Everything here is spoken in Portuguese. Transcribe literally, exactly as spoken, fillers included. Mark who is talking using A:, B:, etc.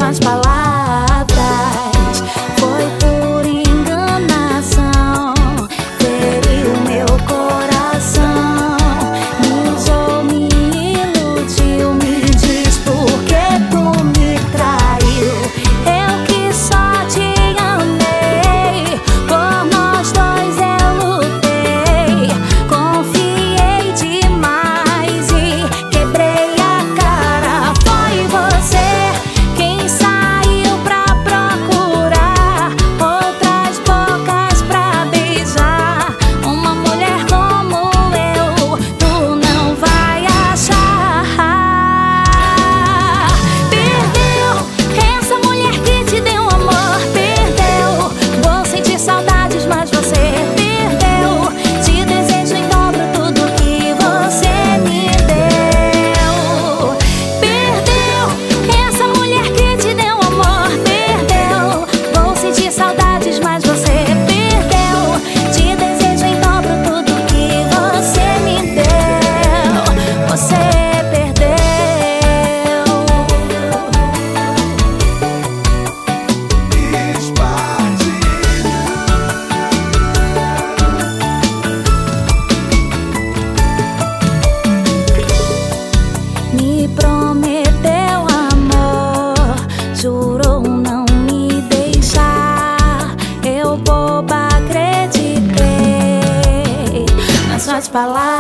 A: suas palavras. Foi por enganação, feriu meu coração. Me usou, me iludiu, me diz por que tu me traiu. Eu que só te amei, por nós dois eu lutei. Confiei demais e quebrei a cara. Foi você quem saiu pra procurar outras bocas pra beijar. Uma mulher como eu, tu não vai achar. Perdeu essa mulher que te deu amor. Perdeu, vou sentir saudades, mas você perdeu. Te desejo em dobro tudo que você me deu. Perdeu essa mulher que te deu amor. Perdeu, vou sentir saudades, mas você perdeu. Te desejo em dobro tudo que você me deu. Você perdeu. Me prometeu amor, jurou não me deixar. Eu boba acreditei nas suas palavras.